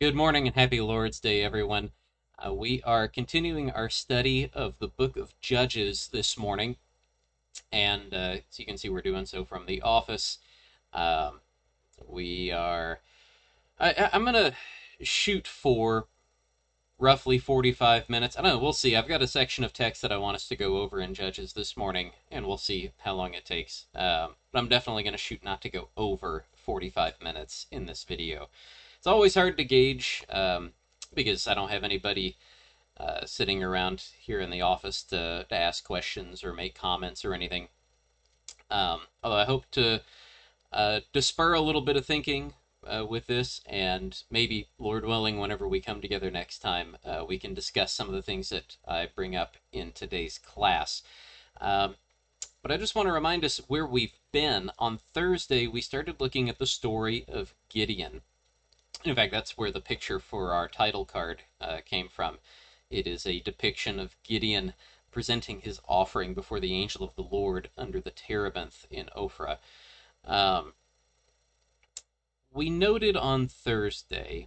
Good morning and happy Lord's Day, everyone. We are continuing our study of the book of Judges this morning, and as you can see, we're doing so from the office. Um, we are. I'm gonna shoot for roughly 45 minutes. I don't know. We'll see. I've got a section of text that I want us to go over in Judges this morning, and we'll see how long it takes. But I'm definitely gonna shoot not to go over 45 minutes in this video. It's always hard to gauge because I don't have anybody sitting around here in the office to ask questions or make comments or anything. Although I hope to spur a little bit of thinking with this, and maybe, Lord willing, whenever we come together next time, we can discuss some of the things that I bring up in today's class. But I just want to remind us where we've been. On Thursday, we started looking at the story of Gideon. In fact, that's where the picture for our title card came from. It is a depiction of Gideon presenting his offering before the angel of the Lord under the terebinth in Ophrah. We noted on Thursday,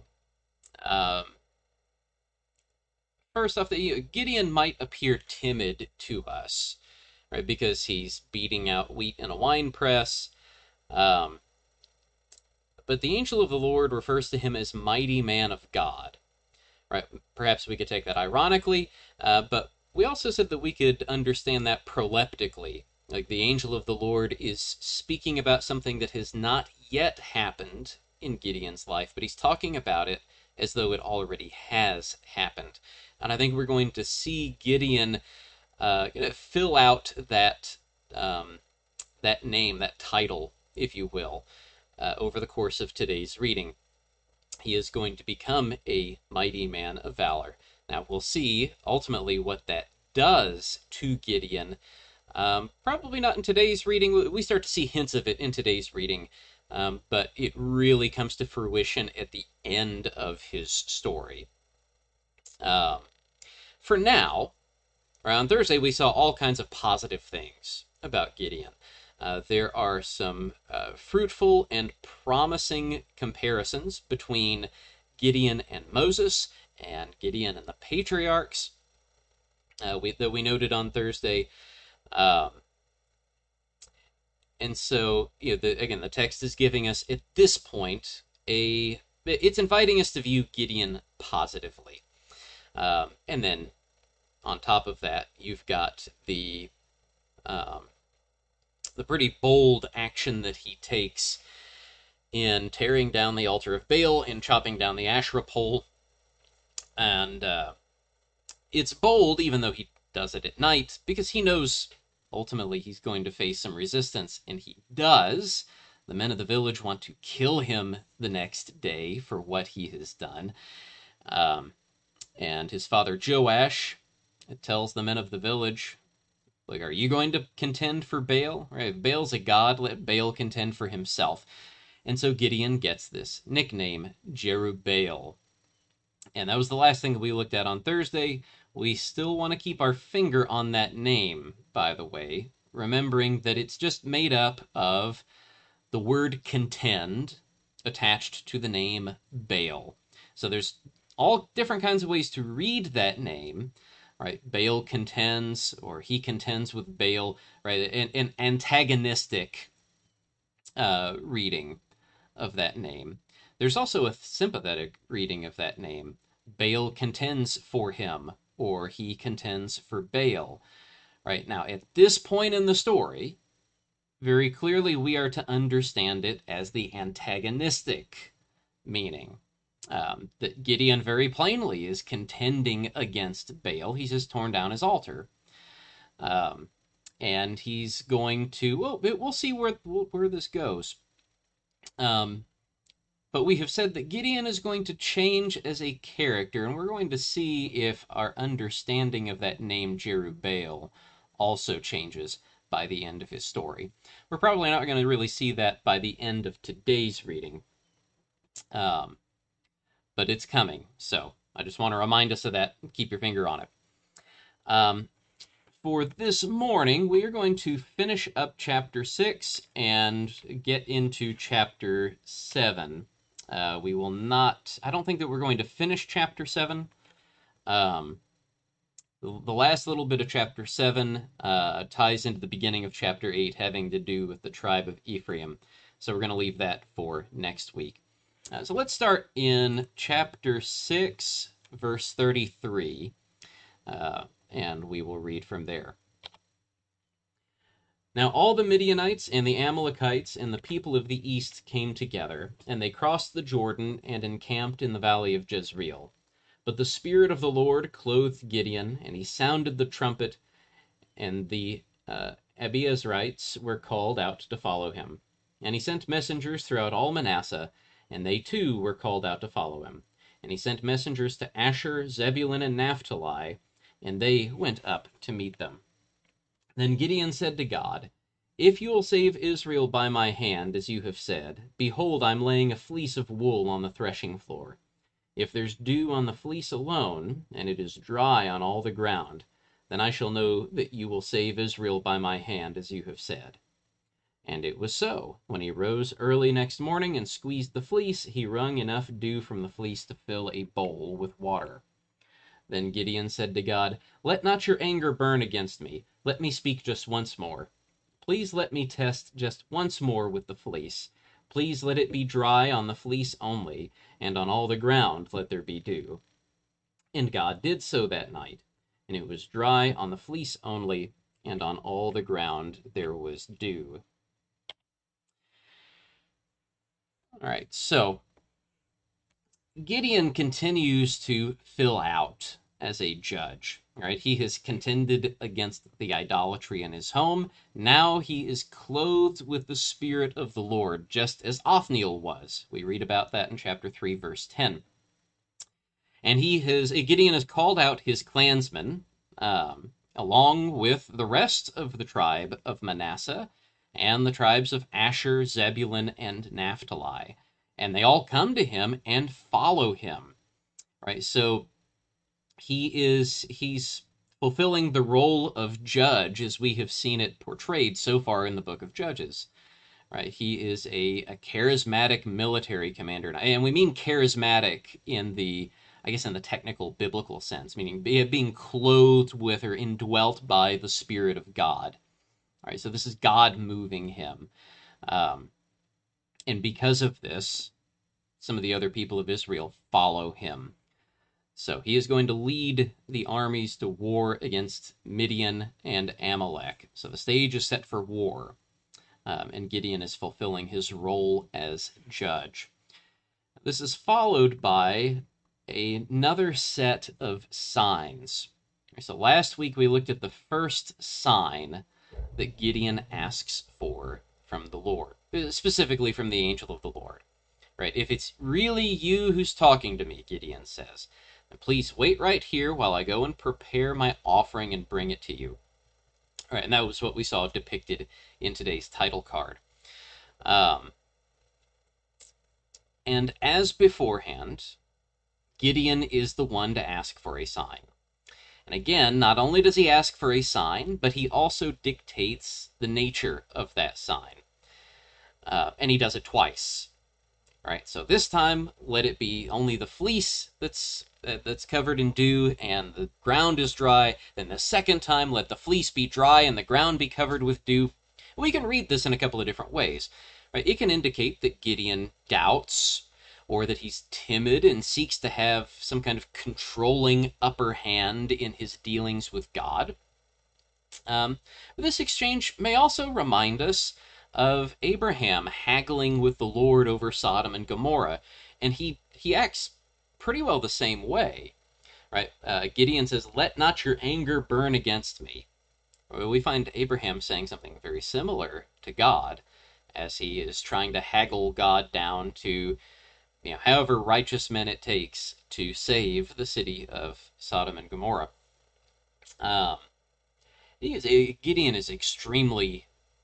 first off, that Gideon might appear timid to us, right? Because he's beating out wheat in a wine press. But the angel of the Lord refers to him as mighty man of God. Right? Perhaps we could take that ironically, but we also said that we could understand that proleptically. Like the angel of the Lord is speaking about something that has not yet happened in Gideon's life, but he's talking about it as though it already has happened. And I think we're going to see Gideon fill out that name, that title, if you will, over the course of today's reading. He is going to become a mighty man of valor. Now, we'll see ultimately what that does to Gideon. Probably not in today's reading. We start to see hints of it in today's reading, but it really comes to fruition at the end of his story. For now, on Thursday, we saw all kinds of positive things about Gideon. There are some fruitful and promising comparisons between Gideon and Moses and Gideon and the patriarchs that we noted on Thursday. And so, again, the text is giving us, at this point, it's inviting us to view Gideon positively. And then, on top of that, you've got the pretty bold action that he takes in tearing down the altar of Baal and chopping down the Asherah pole. And it's bold, even though he does it at night, because he knows ultimately he's going to face some resistance, and he does. The men of the village want to kill him the next day for what he has done. And his father Joash tells the men of the village, like, are you going to contend for Baal? Right? If Baal's a god, let Baal contend for himself. And so Gideon gets this nickname, Jerubbaal. And that was the last thing that we looked at on Thursday. We still want to keep our finger on that name, by the way, remembering that it's just made up of the word contend attached to the name Baal. So there's all different kinds of ways to read that name. Right, Baal contends, or he contends with Baal, right? An antagonistic reading of that name. There's also a sympathetic reading of that name. Baal contends for him, or he contends for Baal. Right, now, at this point in the story, very clearly we are to understand it as the antagonistic meaning. That Gideon very plainly is contending against Baal. He's just torn down his altar. And he's going to, well, we'll see where this goes. But we have said that Gideon is going to change as a character, and we're going to see if our understanding of that name Jerubbaal also changes by the end of his story. We're probably not going to really see that by the end of today's reading. But it's coming. So I just want to remind us of that. Keep your finger on it. For this morning, we are going to finish up chapter 6 and get into chapter 7. We will not, I don't think that we're going to finish chapter 7. Um, the last little bit of chapter 7 ties into the beginning of chapter 8, having to do with the tribe of Ephraim. So we're going to leave that for next week. So let's start in chapter 6, verse 33, and we will read from there. Now all the Midianites and the Amalekites and the people of the east came together, and they crossed the Jordan and encamped in the valley of Jezreel. But the Spirit of the Lord clothed Gideon, and he sounded the trumpet, and the Abiezrites were called out to follow him. And he sent messengers throughout all Manasseh, and they too were called out to follow him. And he sent messengers to Asher, Zebulun, and Naphtali, and they went up to meet them. Then Gideon said to God, "If you will save Israel by my hand, as you have said, behold, I'm laying a fleece of wool on the threshing floor. If there's dew on the fleece alone, and it is dry on all the ground, then I shall know that you will save Israel by my hand, as you have said." And it was so. When he rose early next morning and squeezed the fleece, he wrung enough dew from the fleece to fill a bowl with water. Then Gideon said to God, "Let not your anger burn against me. Let me speak just once more. Please let me test just once more with the fleece. Please let it be dry on the fleece only, and on all the ground let there be dew." And God did so that night, and it was dry on the fleece only, and on all the ground there was dew. All right, so Gideon continues to fill out as a judge. Right? He has contended against the idolatry in his home. Now he is clothed with the Spirit of the Lord, just as Othniel was. We read about that in chapter 3, verse 10. And Gideon has called out his clansmen, along with the rest of the tribe of Manasseh and the tribes of Asher, Zebulun, and Naphtali. And they all come to him and follow him. Right? So he's fulfilling the role of judge as we have seen it portrayed so far in the book of Judges. Right? He is a charismatic military commander. And we mean charismatic in the technical biblical sense, meaning being clothed with or indwelt by the Spirit of God. All right, so this is God moving him. And because of this, some of the other people of Israel follow him. So he is going to lead the armies to war against Midian and Amalek. So the stage is set for war, and Gideon is fulfilling his role as judge. This is followed by another set of signs. So last week we looked at the first sign that Gideon asks for from the Lord, specifically from the angel of the Lord. Right? "If it's really you who's talking to me," Gideon says, "then please wait right here while I go and prepare my offering and bring it to you." All right, and that was what we saw depicted in today's title card. And as beforehand, Gideon is the one to ask for a sign. And again, not only does he ask for a sign, but he also dictates the nature of that sign. And he does it twice. Right, so this time, let it be only the fleece that's covered in dew and the ground is dry. Then the second time, let the fleece be dry and the ground be covered with dew. We can read this in a couple of different ways. Right? It can indicate that Gideon doubts, or that he's timid and seeks to have some kind of controlling upper hand in his dealings with God. This exchange may also remind us of Abraham haggling with the Lord over Sodom and Gomorrah, and he acts pretty well the same way. Right? Gideon says, "Let not your anger burn against me." We find Abraham saying something very similar to God, as he is trying to haggle God down to, however righteous men it takes to save the city of Sodom and Gomorrah. Gideon is extremely,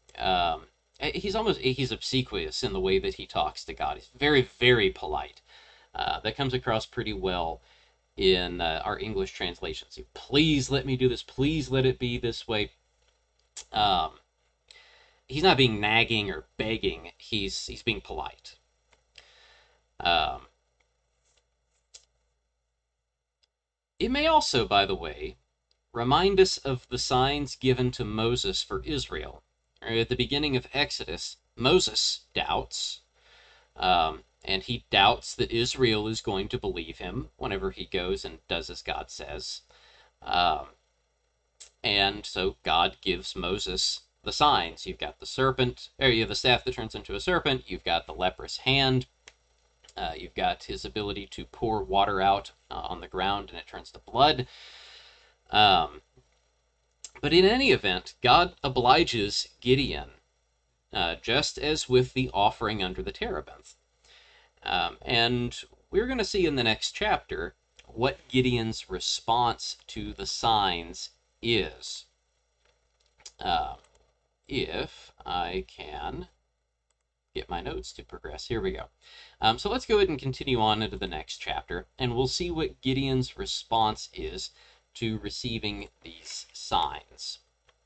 he's obsequious in the way that he talks to God. He's very, very polite. That comes across pretty well in our English translations. "Please let me do this. Please let it be this way." He's not being nagging or begging. He's being polite. Um, it may also, by the way, remind us of the signs given to Moses for Israel. At the beginning of Exodus, Moses doubts, and he doubts that Israel is going to believe him whenever he goes and does as God says. Um, and so God gives Moses the signs. You've got the serpent, or you have the staff that turns into a serpent. You've got the leprous hand. You've got his ability to pour water out on the ground and it turns to blood. But in any event, God obliges Gideon, just as with the offering under the terebinth. And we're going to see in the next chapter what Gideon's response to the signs is. If I can get my notes to progress. Here we go. So let's go ahead and continue on into the next chapter, and we'll see what Gideon's response is to receiving these signs.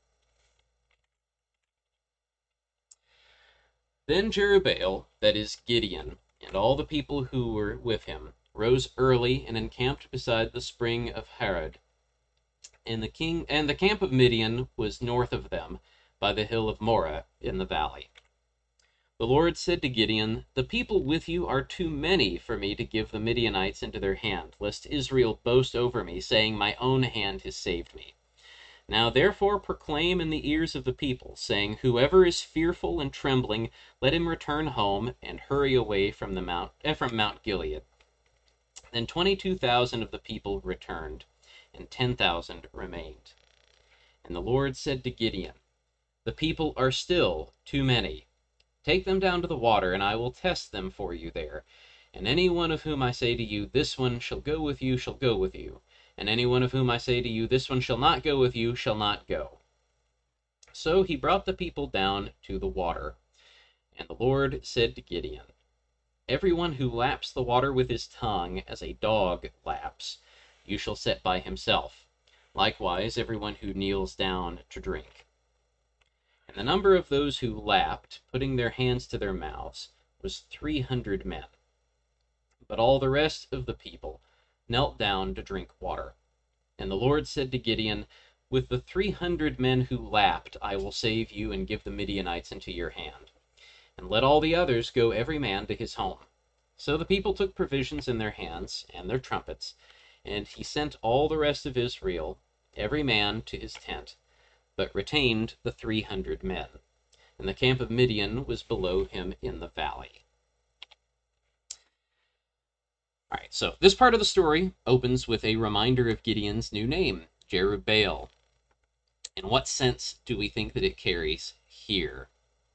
Then Jerubbaal, that is Gideon, and all the people who were with him, rose early and encamped beside the spring of Harod. And the camp of Midian was north of them, by the hill of Moreh in the valley. The Lord said to Gideon, "The people with you are too many for me to give the Midianites into their hand, lest Israel boast over me, saying, My own hand has saved me. Now therefore proclaim in the ears of the people, saying, Whoever is fearful and trembling, let him return home and hurry away from Mount Gilead." Then 22,000 of the people returned, and 10,000 remained. And the Lord said to Gideon, "The people are still too many. Take them down to the water, and I will test them for you there. And any one of whom I say to you, This one shall go with you, shall go with you. And any one of whom I say to you, This one shall not go with you, shall not go." So he brought the people down to the water. And the Lord said to Gideon, "Everyone who laps the water with his tongue, as a dog laps, you shall set by himself. Likewise, everyone who kneels down to drink." And the number of those who lapped, putting their hands to their mouths, was 300 men. But all the rest of the people knelt down to drink water. And the Lord said to Gideon, "With the 300 men who lapped, I will save you and give the Midianites into your hand. And let all the others go every man to his home." So the people took provisions in their hands and their trumpets, and he sent all the rest of Israel, every man to his tent, but retained the 300 men. And the camp of Midian was below him in the valley. All right, so this part of the story opens with a reminder of Gideon's new name, Jerubbaal. In what sense do we think that it carries here?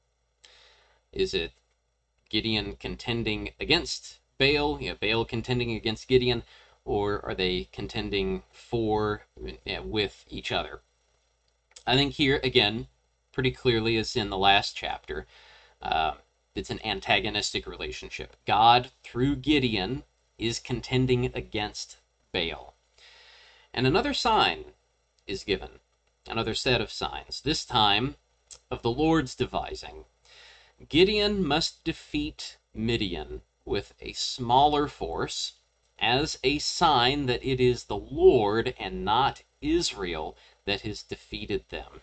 Is it Gideon contending against Baal, Baal contending against Gideon, or are they contending with each other? I think here, again, pretty clearly as in the last chapter, it's an antagonistic relationship. God, through Gideon, is contending against Baal. And another sign is given, another set of signs, this time of the Lord's devising. Gideon must defeat Midian with a smaller force as a sign that it is the Lord and not Israel that has defeated them.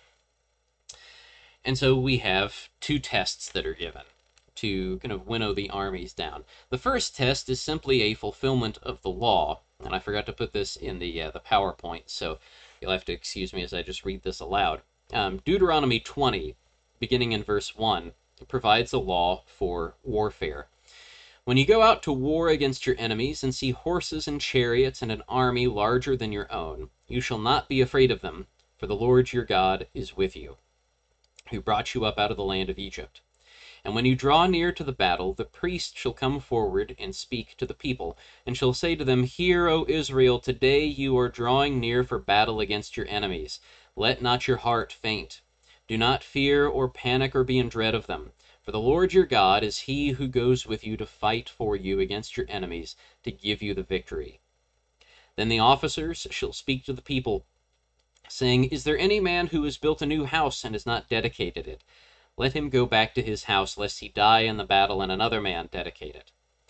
And so we have two tests that are given to kind of winnow the armies down. The first test is simply a fulfillment of the law, and I forgot to put this in the PowerPoint, so you'll have to excuse me as I just read this aloud. Deuteronomy 20, beginning in verse 1, provides a law for warfare. "When you go out to war against your enemies and see horses and chariots and an army larger than your own, you shall not be afraid of them, for the Lord your God is with you, who brought you up out of the land of Egypt. And when you draw near to the battle, the priest shall come forward and speak to the people, and shall say to them, Hear, O Israel, today you are drawing near for battle against your enemies. Let not your heart faint. Do not fear or panic or be in dread of them. For the Lord your God is he who goes with you to fight for you against your enemies, to give you the victory. Then the officers shall speak to the people, saying, Is there any man who has built a new house and has not dedicated it? Let him go back to his house, lest he die in the battle and another man dedicate it.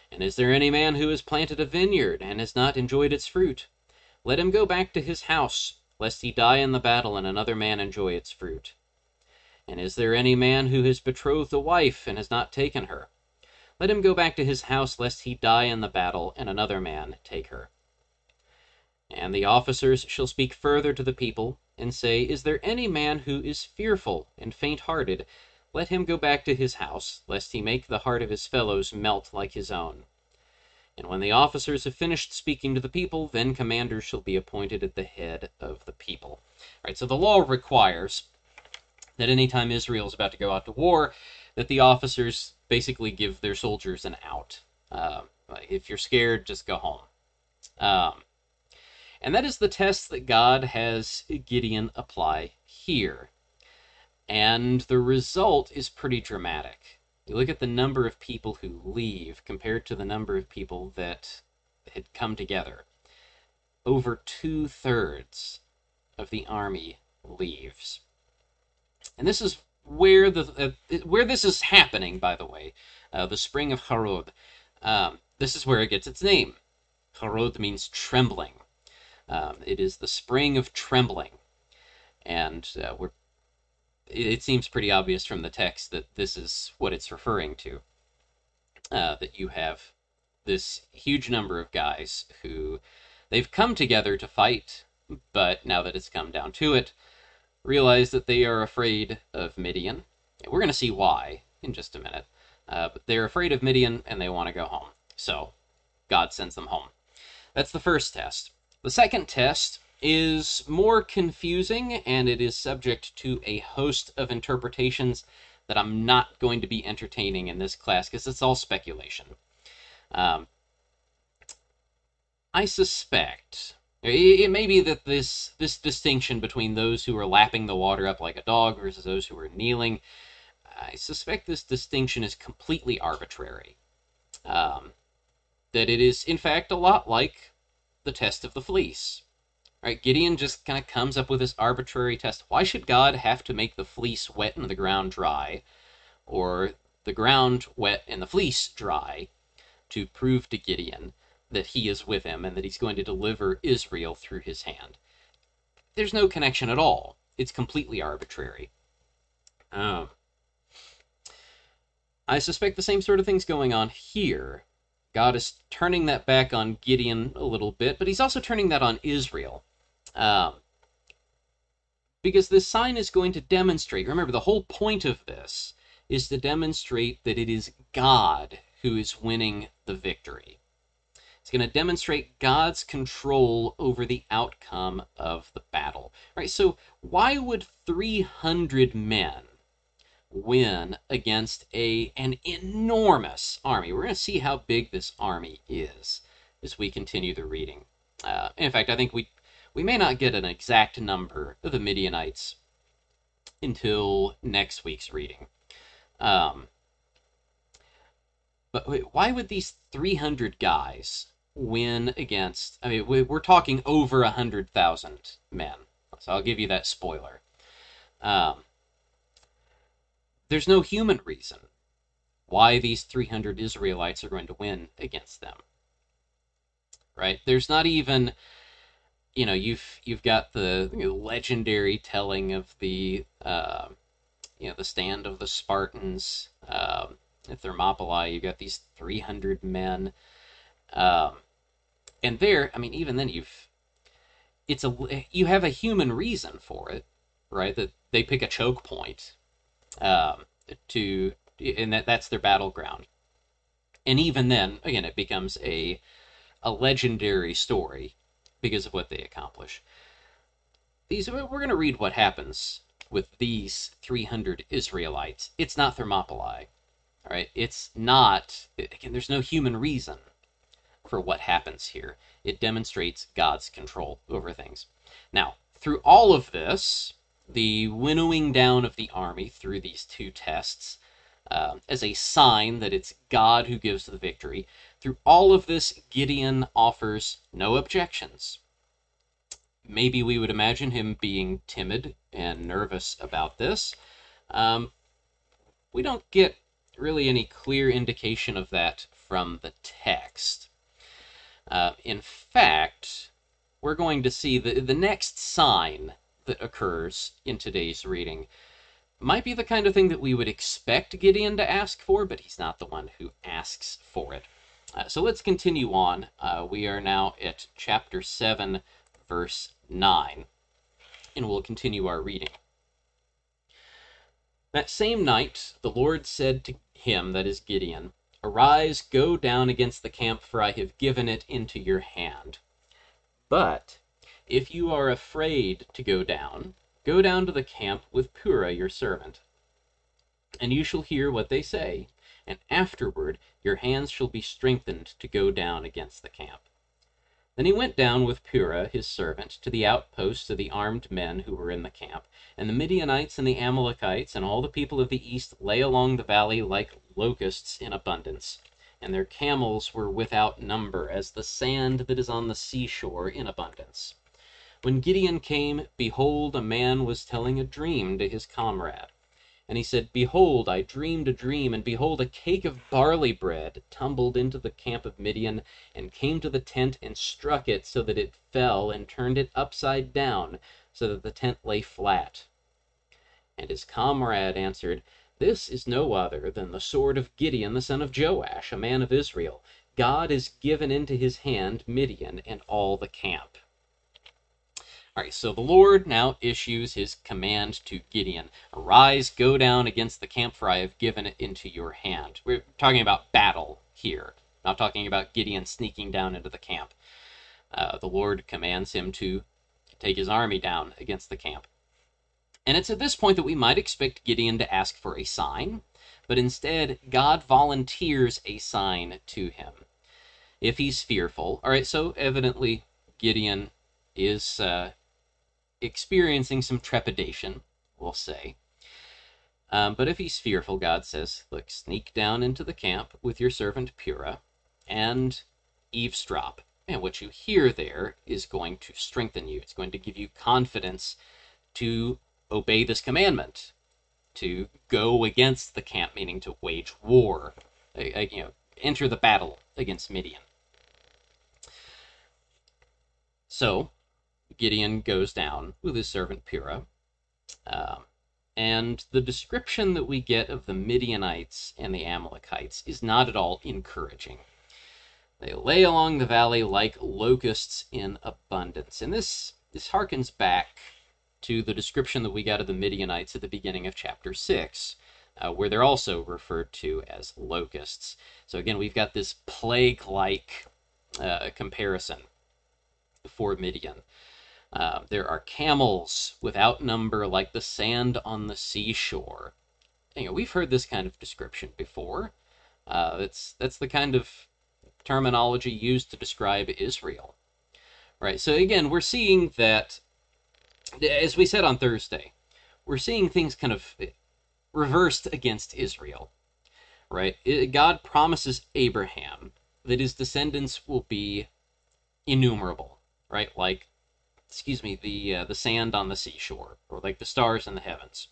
And is there any man who has planted a vineyard and has not enjoyed its fruit? Let him go back to his house, lest he die in the battle and another man enjoy its fruit. And is there any man who has betrothed a wife and has not taken her? Let him go back to his house, lest he die in the battle and another man take her. And the officers shall speak further to the people, and say, Is there any man who is fearful and faint-hearted? Let him go back to his house, lest he make the heart of his fellows melt like his own. And when the officers have finished speaking to the people, then commanders shall be appointed at the head of the people. All right, so the law requires that anytime Israel is about to go out to war, that the officers basically give their soldiers an out. If you're scared, just go home. And that is the test that God has Gideon apply here. And the result is pretty dramatic. You look at the number of people who leave compared to the number of people that had come together. Over 2/3 of the army leaves. And this is where this is happening, by the way. The spring of Harod. This is where it gets its name. Harod means trembling. It is the spring of trembling. And it seems pretty obvious from the text that this is what it's referring to. That you have this huge number of guys who they've come together to fight, but now that it's come down to it, realize that they are afraid of Midian. We're going to see why in just a minute. But they're afraid of Midian and they want to go home. So God sends them home. That's the first test. The second test is more confusing, and it is subject to a host of interpretations that I'm not going to be entertaining in this class because it's all speculation. I suspect it may be that this distinction between those who are lapping the water up like a dog versus those who are kneeling, I suspect this distinction is completely arbitrary. That it is, in fact, a lot like the test of the fleece. Right? Gideon just kind of comes up with this arbitrary test. Why should God have to make the fleece wet and the ground dry, or the ground wet and the fleece dry, to prove to Gideon that he is with him and that he's going to deliver Israel through his hand? There's no connection at all. It's completely arbitrary. I suspect the same sort of thing's going on here. God is turning that back on Gideon a little bit, but he's also turning that on Israel. Because this sign is going to demonstrate, remember, the whole point of this is to demonstrate that it is God who is winning the victory. It's going to demonstrate God's control over the outcome of the battle. Right? So why would 300 men win against an enormous army? We're going to see how big this army is as we continue the reading. In fact, I think we may not get an exact number of the Midianites until next week's reading. But why would these 300 guys win against, I mean, we're talking over 100,000 men. So I'll give you that spoiler. There's no human reason why these 300 Israelites are going to win against them. Right? There's not even, you've got the legendary telling of the stand of the Spartans at Thermopylae. You've got these 300 men. And there, I mean, even then you have a human reason for it, right? That they pick a choke point, and that's their battleground. And even then, again, it becomes a legendary story because of what they accomplish. We're going to read what happens with these 300 Israelites. It's not Thermopylae, all right? It's not, again, there's no human reason for what happens here. It demonstrates God's control over things. Now, through all of this, the winnowing down of the army through these two tests, as a sign that it's God who gives the victory, through all of this, Gideon offers no objections. Maybe we would imagine him being timid and nervous about this. We don't get really any clear indication of that from the text. In fact, we're going to see the next sign that occurs in today's reading might be the kind of thing that we would expect Gideon to ask for, but he's not the one who asks for it. So let's continue on. We are now at chapter 7, verse 9, and we'll continue our reading. That same night the Lord said to him, that is Gideon, "Arise, go down against the camp, for I have given it into your hand. But if you are afraid to go down to the camp with Purah your servant, and you shall hear what they say, and afterward your hands shall be strengthened to go down against the camp." Then he went down with Purah his servant to the outposts of the armed men who were in the camp, and the Midianites and the Amalekites and all the people of the east lay along the valley like locusts in abundance, and their camels were without number, as the sand that is on the seashore in abundance. When Gideon came, behold, a man was telling a dream to his comrade. And he said, "Behold, I dreamed a dream, and behold, a cake of barley bread tumbled into the camp of Midian, and came to the tent, and struck it, so that it fell, and turned it upside down, so that the tent lay flat." And his comrade answered, "This is no other than the sword of Gideon the son of Joash, a man of Israel. God has given into his hand Midian and all the camp." All right, so the Lord now issues his command to Gideon. "Arise, go down against the camp, for I have given it into your hand." We're talking about battle here, not talking about Gideon sneaking down into the camp. The Lord commands him to take his army down against the camp. And it's at this point that we might expect Gideon to ask for a sign, but instead, God volunteers a sign to him. If he's fearful, all right, so evidently Gideon is experiencing some trepidation, we'll say. But if he's fearful, God says, look, sneak down into the camp with your servant Purah and eavesdrop. And what you hear there is going to strengthen you. It's going to give you confidence to obey this commandment, to go against the camp, meaning to wage war, enter the battle against Midian. So Gideon goes down with his servant Purah, and the description that we get of the Midianites and the Amalekites is not at all encouraging. They lay along the valley like locusts in abundance. And this harkens back to the description that we got of the Midianites at the beginning of chapter 6, where they're also referred to as locusts. So again, we've got this plague-like comparison for Midian. There are camels without number like the sand on the seashore. We've heard this kind of description before. That's the kind of terminology used to describe Israel. Right, so again, we're seeing that, as we said on Thursday, we're seeing things kind of reversed against Israel. Right, God promises Abraham that his descendants will be innumerable. Right, like, the sand on the seashore, or like the stars in the heavens.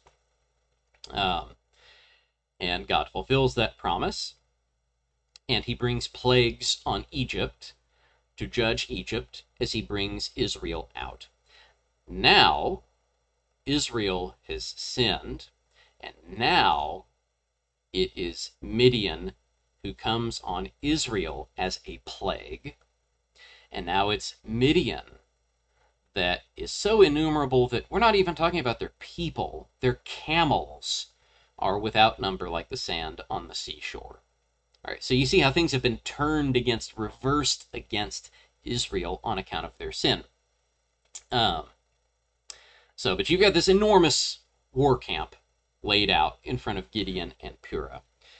And God fulfills that promise, and he brings plagues on Egypt to judge Egypt as he brings Israel out. Now, Israel has sinned, and now it is Midian who comes on Israel as a plague, and now it's Midian that is so innumerable that we're not even talking about their people. Their camels are without number like the sand on the seashore. All right, so you see how things have been reversed against Israel on account of their sin. But you've got this enormous war camp laid out in front of Gideon and Purah.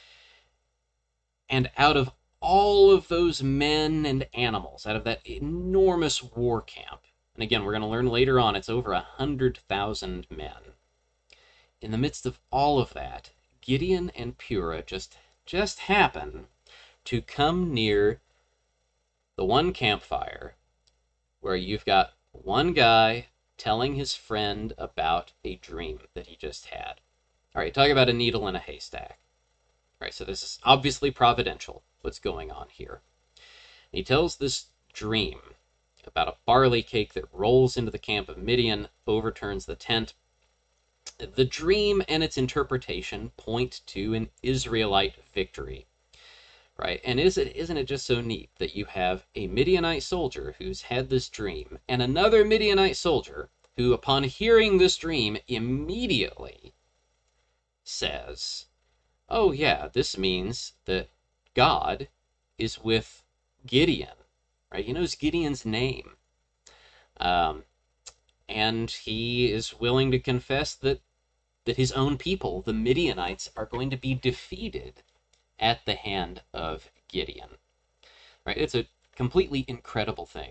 And out of all of those men and animals, out of that enormous war camp, and again, we're going to learn later on, it's over 100,000 men. In the midst of all of that, Gideon and Purah just happen to come near the one campfire where you've got one guy telling his friend about a dream that he just had. All right, talk about a needle in a haystack. All right, so this is obviously providential. what's going on here. He tells this dream about a barley cake that rolls into the camp of Midian, overturns the tent. The dream and its interpretation point to an Israelite victory, right? And isn't it just so neat that you have a Midianite soldier who's had this dream and another Midianite soldier who, upon hearing this dream, immediately says, oh yeah, this means that God is with Gideon, right? He knows Gideon's name. And he is willing to confess that his own people, the Midianites, are going to be defeated at the hand of Gideon. Right? It's a completely incredible thing.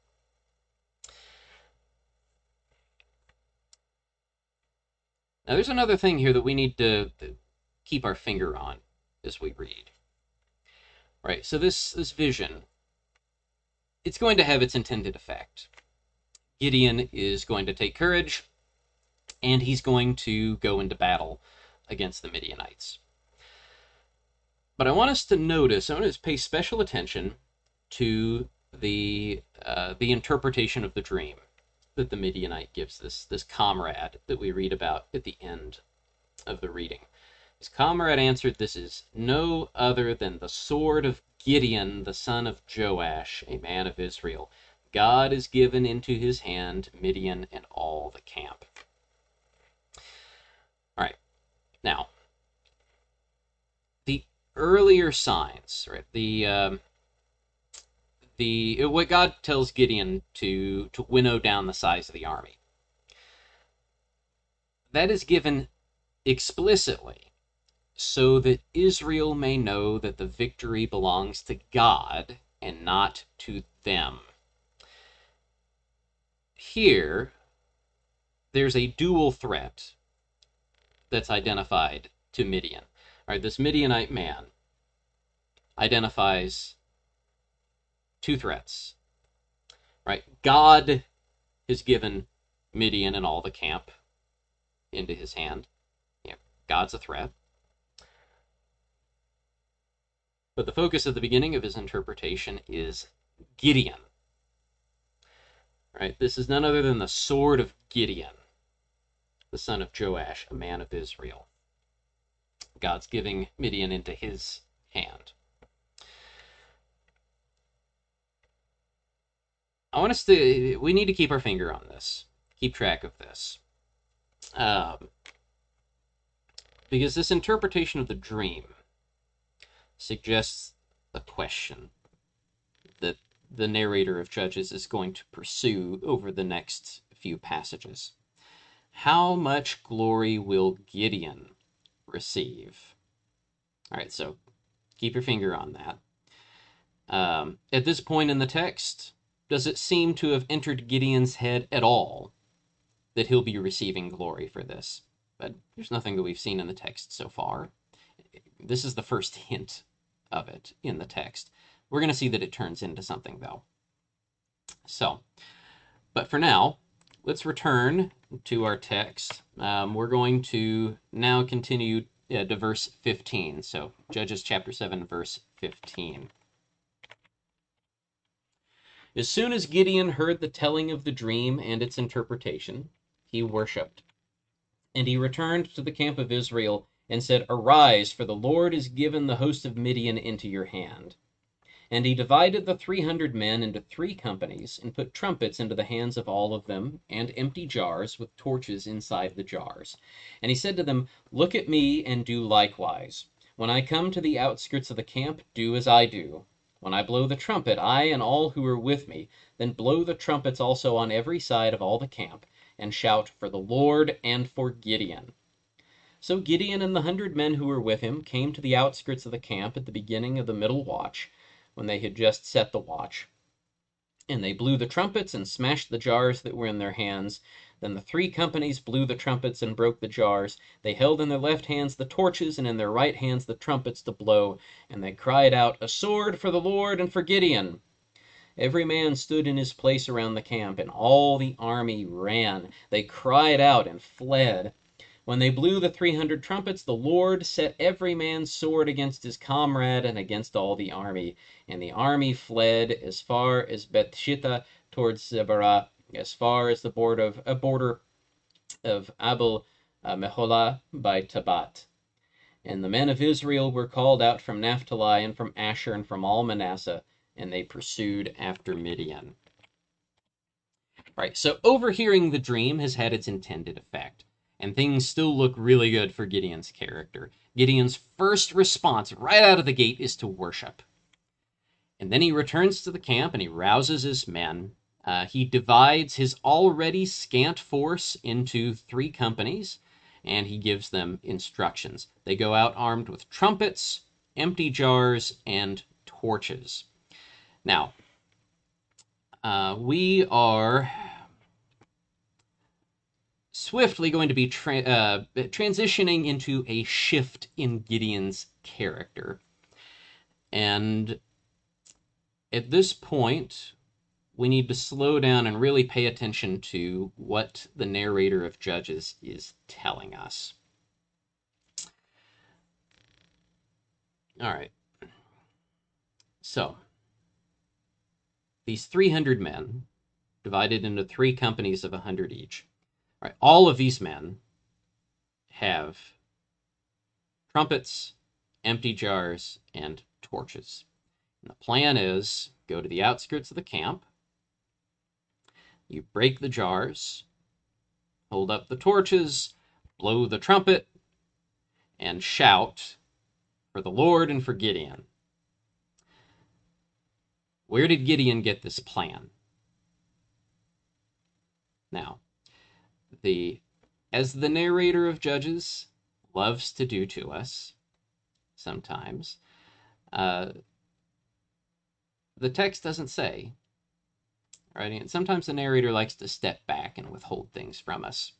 Now, there's another thing here that we need to keep our finger on as we read. Right? So this vision, it's going to have its intended effect. Gideon is going to take courage, and he's going to go into battle against the Midianites. But I want us to notice, I want us to pay special attention to the interpretation of the dream that the Midianite gives this comrade that we read about at the end of the reading. His comrade answered, this is no other than the sword of Gideon, the son of Joash, a man of Israel. God has given into his hand Midian and all the camp. All right, now, the earlier signs, right? What God tells Gideon to winnow down the size of the army, that is given explicitly so that Israel may know that the victory belongs to God and not to them. Here, there's a dual threat that's identified to Midian. All right, this Midianite man identifies two threats. Right? God has given Midian and all the camp into his hand. Yeah, God's a threat. But the focus at the beginning of his interpretation is Gideon. Right? This is none other than the sword of Gideon, the son of Joash, a man of Israel. God's giving Midian into his hand. We need to keep our finger on this, keep track of this. Because this interpretation of the dream suggests a question that the narrator of Judges is going to pursue over the next few passages. How much glory will Gideon receive? All right, so keep your finger on that. At this point in the text, does it seem to have entered Gideon's head at all that he'll be receiving glory for this? But there's nothing that we've seen in the text so far. This is the first hint of it in the text. We're going to see that it turns into something, though. So, but for now, let's return to our text. We're going to now continue to verse 15. So, Judges chapter 7, verse 15. As soon as Gideon heard the telling of the dream and its interpretation, he worshipped. And he returned to the camp of Israel and said, Arise, for the Lord has given the host of Midian into your hand. And he divided the 300 men into 3 companies, and put trumpets into the hands of all of them, and empty jars with torches inside the jars. And he said to them, Look at me, and do likewise. When I come to the outskirts of the camp, do as I do. When I blow the trumpet, I and all who are with me, then blow the trumpets also on every side of all the camp, and shout for the Lord and for Gideon. So Gideon and the 100 men who were with him came to the outskirts of the camp at the beginning of the middle watch, when they had just set the watch. And they blew the trumpets and smashed the jars that were in their hands. Then the 3 companies blew the trumpets and broke the jars. They held in their left hands the torches, and in their right hands the trumpets to blow. And they cried out, A sword for the Lord and for Gideon! Every man stood in his place around the camp, and all the army ran. They cried out and fled. When they blew the 300 trumpets, the Lord set every man's sword against his comrade and against all the army. And the army fled as far as Bethshitta towards Zebara, as far as the border of Abel Meholah by Tabat. And the men of Israel were called out from Naphtali and from Asher and from all Manasseh, and they pursued after Midian. Right, so overhearing the dream has had its intended effect, and things still look really good for Gideon's character. Gideon's first response right out of the gate is to worship. And then he returns to the camp and he rouses his men. He divides his already scant force into 3 companies, and he gives them instructions. They go out armed with trumpets, empty jars, and torches. Now, we are swiftly going to be transitioning into a shift in Gideon's character. And at this point, we need to slow down and really pay attention to what the narrator of Judges is telling us. All right. So, these 300 men, divided into 3 companies of 100 each. All right, all of these men have trumpets, empty jars, and torches. And the plan is, go to the outskirts of the camp, you break the jars, hold up the torches, blow the trumpet, and shout for the Lord and for Gideon. Where did Gideon get this plan? Now, as the narrator of Judges loves to do to us sometimes, the text doesn't say, right? And sometimes the narrator likes to step back and withhold things from us.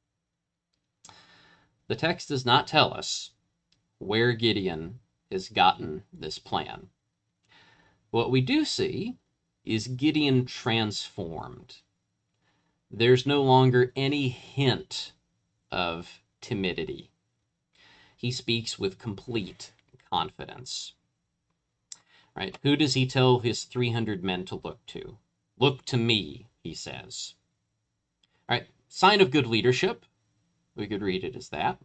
The text does not tell us where Gideon has gotten this plan. What we do see is Gideon transformed. There's no longer any hint of timidity. He speaks with complete confidence. Right? Who does he tell his 300 men to look to? Look to me, he says. All right, sign of good leadership. We could read it as that.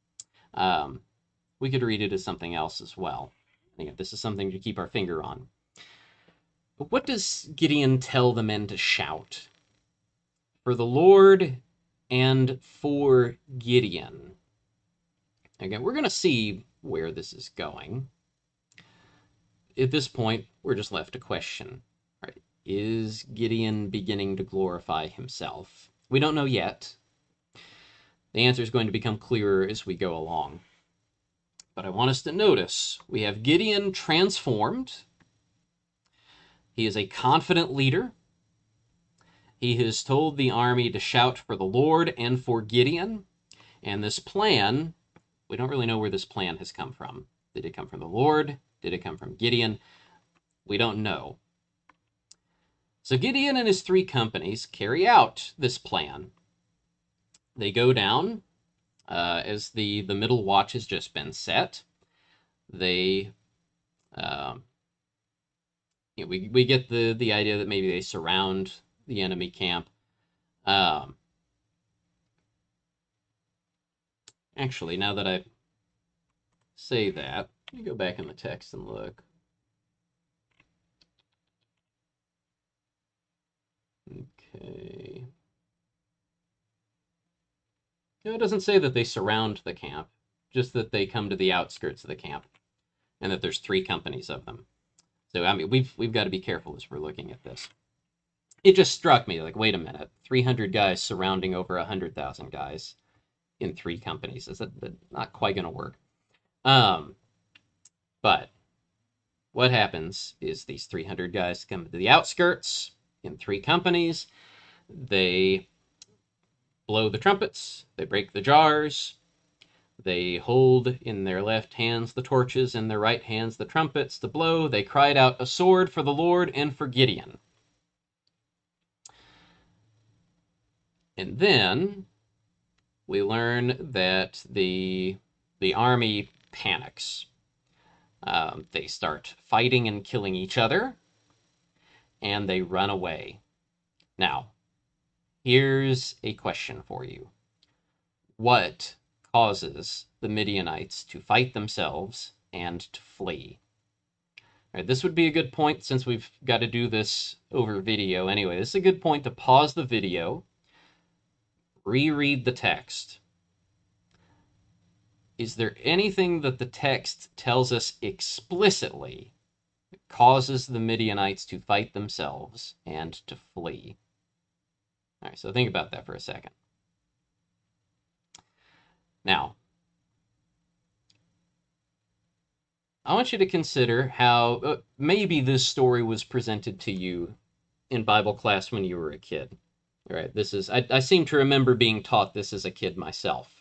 We could read it as something else as well. Again, this is something to keep our finger on. But what does Gideon tell the men to shout? For the Lord and for Gideon. Again, we're going to see where this is going. At this point, we're just left to question. Right? Is Gideon beginning to glorify himself? We don't know yet. The answer is going to become clearer as we go along. But I want us to notice we have Gideon transformed. He is a confident leader. He has told the army to shout for the Lord and for Gideon. And this plan, we don't really know where this plan has come from. Did it come from the Lord? Did it come from Gideon? We don't know. So Gideon and his 3 companies carry out this plan. They go down as the middle watch has just been set. They, we get the idea that maybe they surround the enemy camp. Actually, now that I say that, let me go back in the text and look. Okay. No, it doesn't say that they surround the camp, just that they come to the outskirts of the camp, and that there's 3 companies of them. So, I mean, we've got to be careful as we're looking at this. It just struck me, like, wait a minute, 300 guys surrounding over 100,000 guys in 3 companies. Is that not quite going to work? But what happens is these 300 guys come to the outskirts in 3 companies. They blow the trumpets, they break the jars, they hold in their left hands the torches, in their right hands the trumpets to blow. They cried out, "A sword for the Lord and for Gideon." And then we learn that the army panics. They start fighting and killing each other, and they run away. Now, here's a question for you. What causes the Midianites to fight themselves and to flee? All right, this would be a good point, since we've got to do this over video anyway. This is a good point to pause the video, reread the text. Is there anything that the text tells us explicitly that causes the Midianites to fight themselves and to flee? All right, so think about that for a second. Now, I want you to consider how maybe this story was presented to you in Bible class when you were a kid. All right, I seem to remember being taught this as a kid myself.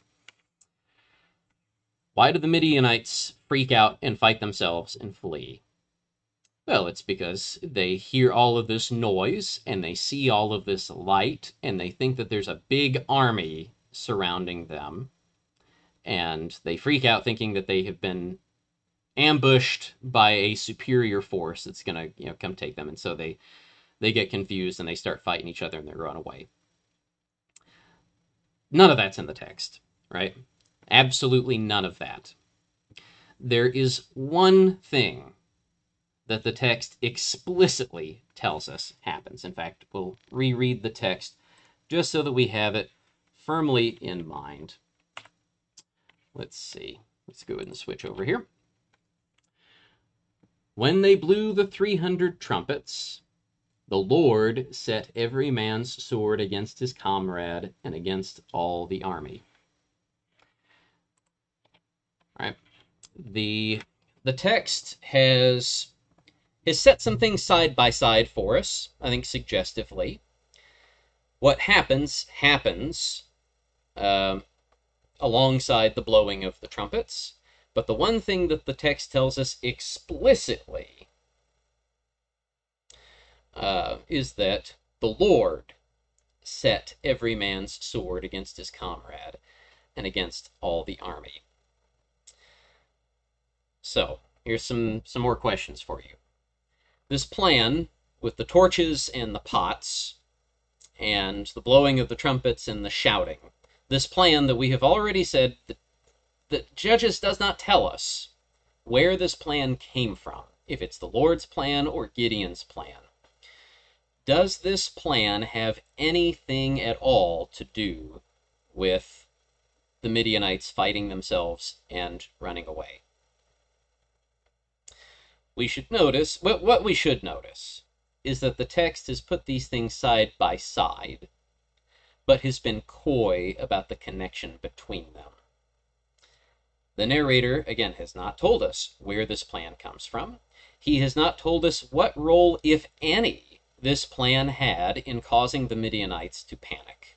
Why do the Midianites freak out and fight themselves and flee? Well, it's because they hear all of this noise and they see all of this light and they think that there's a big army surrounding them. And they freak out thinking that they have been ambushed by a superior force that's going to, come take them. And so they get confused and they start fighting each other and they run away. None of that's in the text, right? Absolutely none of that. There is one thing that the text explicitly tells us happens. In fact, we'll reread the text just so that we have it firmly in mind. Let's see. Let's go ahead and switch over here. When they blew the 300 trumpets, the Lord set every man's sword against his comrade and against all the army. All right. The text has set some things side by side for us, I think suggestively. What happens alongside the blowing of the trumpets, but the one thing that the text tells us explicitly is that the Lord set every man's sword against his comrade and against all the army. So, here's some more questions for you. This plan with the torches and the pots and the blowing of the trumpets and the shouting, this plan that we have already said that Judges does not tell us where this plan came from, if it's the Lord's plan or Gideon's plan. Does this plan have anything at all to do with the Midianites fighting themselves and running away? We should notice, what we should notice is that the text has put these things side by side, but has been coy about the connection between them. The narrator, again, has not told us where this plan comes from. He has not told us what role, if any, this plan had in causing the Midianites to panic.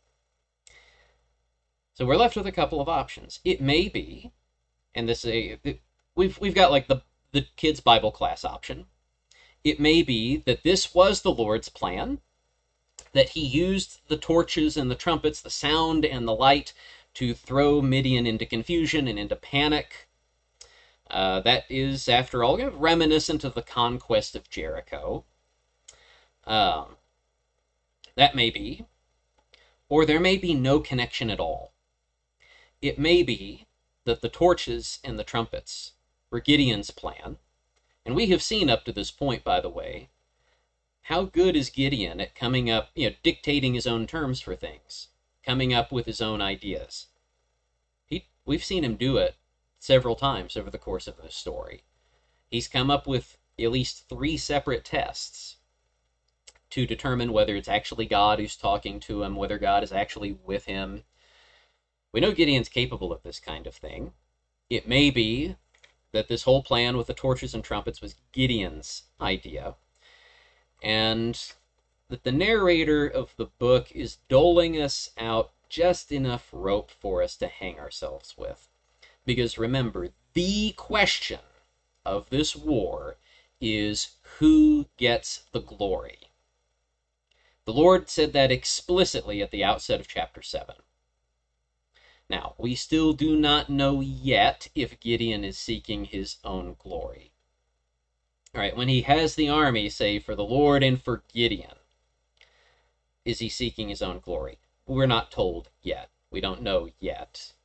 So we're left with a couple of options. It may be, and we've got like the kids' Bible class option. It may be that this was the Lord's plan, that he used the torches and the trumpets, the sound and the light, to throw Midian into confusion and into panic. That is, after all, reminiscent of the conquest of Jericho. That may be. Or there may be no connection at all. It may be that the torches and the trumpets were Gideon's plan. And we have seen up to this point, by the way, how good is Gideon at coming up, dictating his own terms for things, coming up with his own ideas. We've seen him do it several times over the course of this story. He's come up with at least 3 separate tests to determine whether it's actually God who's talking to him, whether God is actually with him. We know Gideon's capable of this kind of thing. It may be that this whole plan with the torches and trumpets was Gideon's idea, and that the narrator of the book is doling us out just enough rope for us to hang ourselves with. Because remember, the question of this war is who gets the glory. The Lord said that explicitly at the outset of chapter 7. Now, we still do not know yet if Gideon is seeking his own glory. All right, when he has the army, say, for the Lord and for Gideon, is he seeking his own glory? We're not told yet. We don't know yet.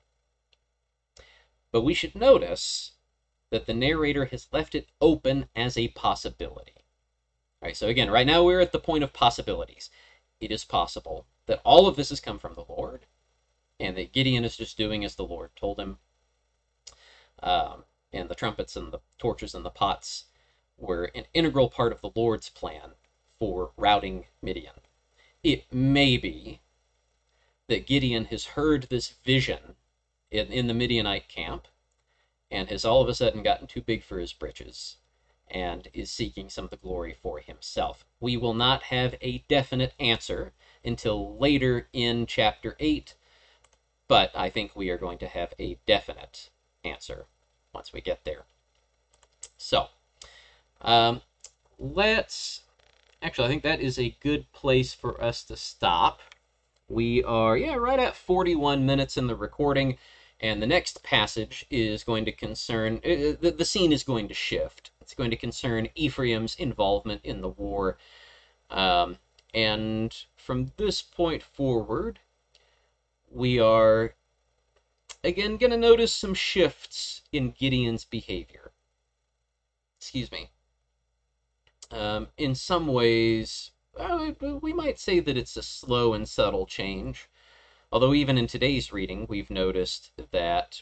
But we should notice that the narrator has left it open as a possibility. All right, so again, right now we're at the point of possibilities. It is possible that all of this has come from the Lord, and that Gideon is just doing as the Lord told him. And the trumpets and the torches and the pots were an integral part of the Lord's plan for routing Midian. It may be that Gideon has heard this vision in the Midianite camp and has all of a sudden gotten too big for his britches and is seeking some of the glory for himself. We will not have a definite answer until later in chapter 8, but I think we are going to have a definite answer once we get there. So, actually, I think that is a good place for us to stop. We are, right at 41 minutes in the recording, and the next passage is going to concern, the scene is going to shift. It's going to concern Ephraim's involvement in the war. And from this point forward, we are, again, going to notice some shifts in Gideon's behavior. Excuse me. In some ways, we might say that it's a slow and subtle change. Although even in today's reading, we've noticed that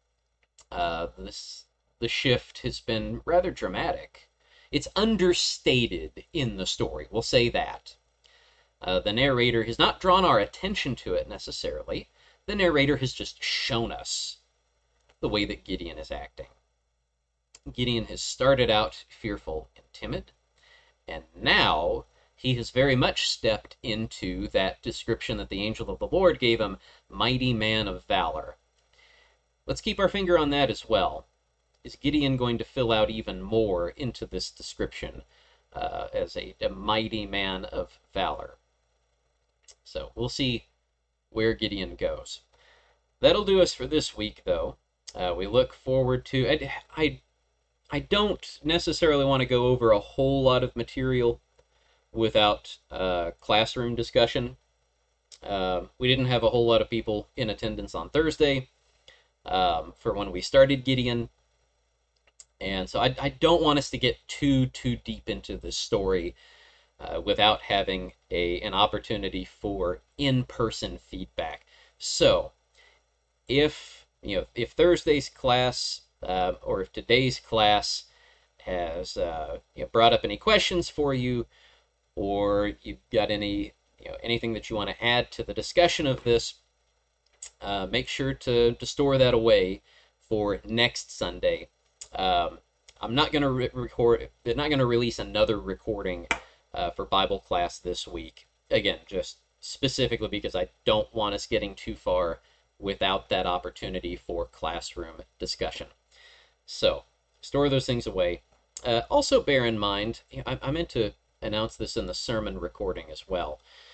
the shift has been rather dramatic. It's understated in the story, we'll say that. The narrator has not drawn our attention to it necessarily. The narrator has just shown us the way that Gideon is acting. Gideon has started out fearful and timid, and now he has very much stepped into that description that the angel of the Lord gave him, mighty man of valor. Let's keep our finger on that as well. Is Gideon going to fill out even more into this description as a mighty man of valor? So we'll see where Gideon goes. That'll do us for this week, though. We look forward to... I don't necessarily want to go over a whole lot of material without classroom discussion. We didn't have a whole lot of people in attendance on Thursday for when we started Gideon. And so I don't want us to get too deep into this story without having an opportunity for in-person feedback. So if Thursday's class or if today's class has brought up any questions for you, or you've got anything that you want to add to the discussion of this, make sure to store that away for next Sunday. I'm not going to release another recording for Bible class this week. Again, just specifically because I don't want us getting too far without that opportunity for classroom discussion. So, store those things away. Also bear in mind, I meant to announce this in the sermon recording as well.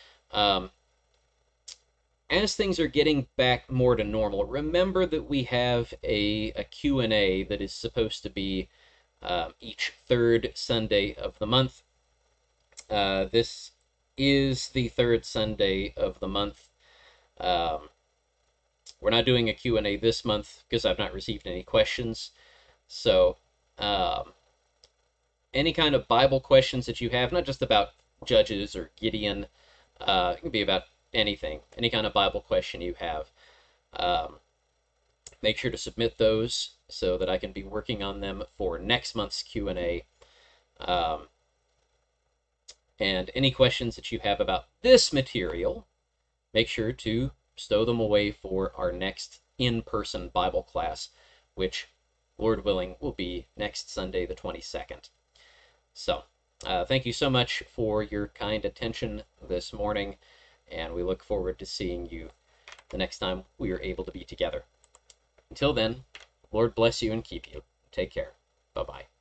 As things are getting back more to normal, remember that we have a Q&A that is supposed to be each third Sunday of the month. This is the third Sunday of the month. We're not doing a Q&A this month because I've not received any questions. So, any kind of Bible questions that you have, not just about Judges or Gideon, it can be about anything, any kind of Bible question you have. Make sure to submit those so that I can be working on them for next month's Q&A. And any questions that you have about this material, make sure to stow them away for our next in-person Bible class, which, Lord willing, will be next Sunday, the 22nd. So, thank you so much for your kind attention this morning, and we look forward to seeing you the next time we are able to be together. Until then, Lord bless you and keep you. Take care. Bye-bye.